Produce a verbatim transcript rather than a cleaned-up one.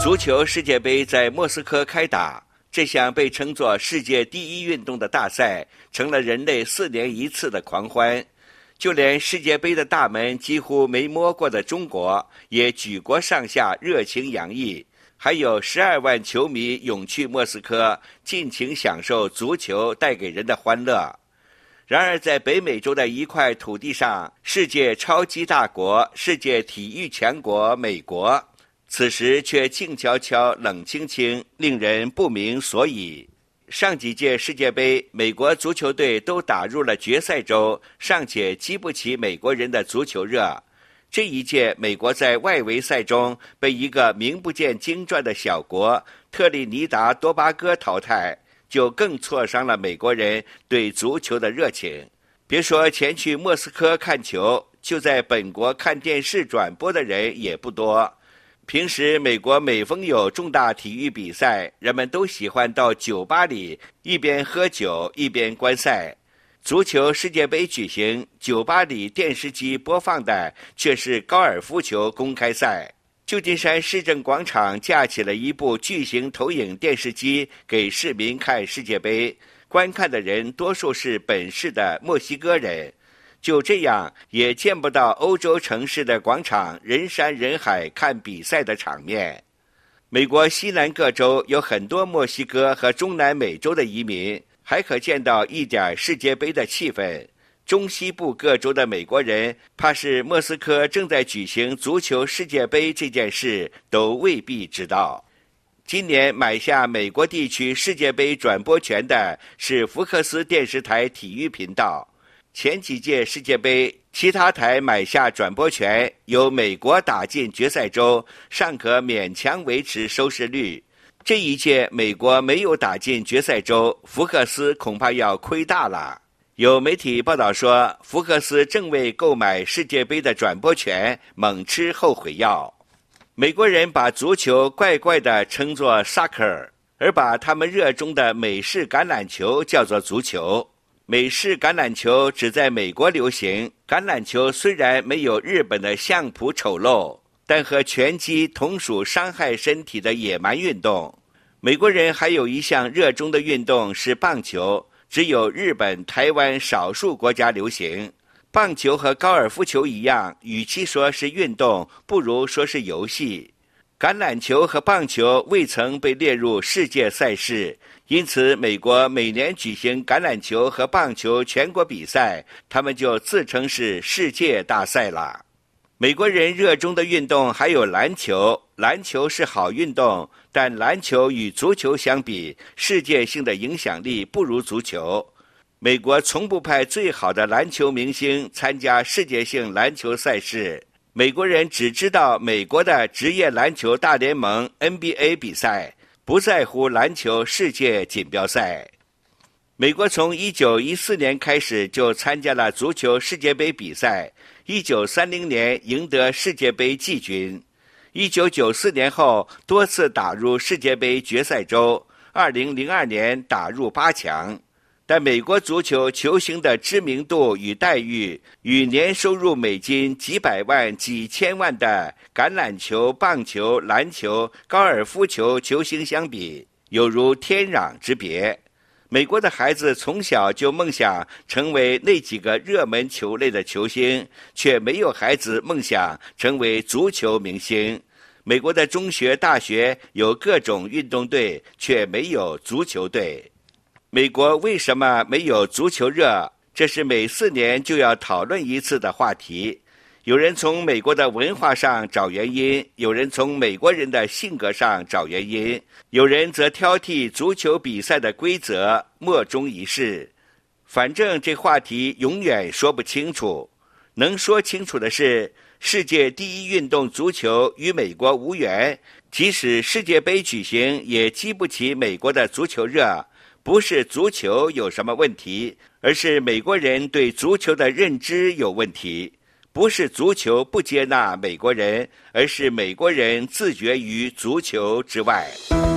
足球世界杯在莫斯科开打，这项被称作世界第一运动的大赛成了人类四年一次的狂欢。就连世界杯的大门几乎没摸过的中国，也举国上下热情洋溢，还有十二万球迷涌去莫斯科，尽情享受足球带给人的欢乐。然而在北美洲的一块土地上，世界超级大国、世界体育强国美国，此时却静悄悄、冷清清，令人不明所以。上几届世界杯，美国足球队都打入了决赛周，尚且激不起美国人的足球热。这一届，美国在外围赛中被一个名不见经传的小国特立尼达多巴哥淘汰，就更挫伤了美国人对足球的热情。别说前去莫斯科看球，就在本国看电视转播的人也不多。平时美国每逢有重大体育比赛，人们都喜欢到酒吧里一边喝酒一边观赛。足球世界杯举行，酒吧里电视机播放的却是高尔夫球公开赛。旧金山市政广场架起了一部巨型投影电视机给市民看世界杯，观看的人多数是本市的墨西哥人。就这样，也见不到欧洲城市的广场人山人海看比赛的场面。美国西南各州有很多墨西哥和中南美洲的移民，还可见到一点世界杯的气氛。中西部各州的美国人，怕是莫斯科正在举行足球世界杯这件事，都未必知道。今年买下美国地区世界杯转播权的是福克斯电视台体育频道。前几届世界杯，其他台买下转播权，由美国打进决赛周，尚可勉强维持收视率。这一届美国没有打进决赛周，福克斯恐怕要亏大了。有媒体报道说，福克斯正为购买世界杯的转播权猛吃后悔药。美国人把足球怪怪地称作 soccer， 而把他们热衷的美式橄榄球叫做足球。美式橄榄球只在美国流行，橄榄球虽然没有日本的相扑丑陋，但和拳击同属伤害身体的野蛮运动。美国人还有一项热衷的运动是棒球，只有日本、台湾少数国家流行。棒球和高尔夫球一样，与其说是运动，不如说是游戏。橄榄球和棒球未曾被列入世界赛事，因此美国每年举行橄榄球和棒球全国比赛，他们就自称是世界大赛了。美国人热衷的运动还有篮球，篮球是好运动，但篮球与足球相比，世界性的影响力不如足球。美国从不派最好的篮球明星参加世界性篮球赛事，美国人只知道美国的职业篮球大联盟 N B A 比赛，不在乎篮球世界锦标赛。美国从一九一四年开始就参加了足球世界杯比赛，一九三零年赢得世界杯季军，一九九四年后多次打入世界杯决赛周，二零零二年打入八强。但美国足球球星的知名度与待遇，与年收入美金几百万、几千万的橄榄球、棒球、篮球、高尔夫球球星相比，有如天壤之别。美国的孩子从小就梦想成为那几个热门球类的球星，却没有孩子梦想成为足球明星。美国的中学、大学有各种运动队，却没有足球队。美国为什么没有足球热？这是每四年就要讨论一次的话题。有人从美国的文化上找原因，有人从美国人的性格上找原因，有人则挑剔足球比赛的规则，莫衷一是。反正这话题永远说不清楚。能说清楚的是，世界第一运动足球与美国无缘，即使世界杯举行，也激不起美国的足球热。不是足球有什么问题，而是美国人对足球的认知有问题。不是足球不接纳美国人，而是美国人自绝于足球之外。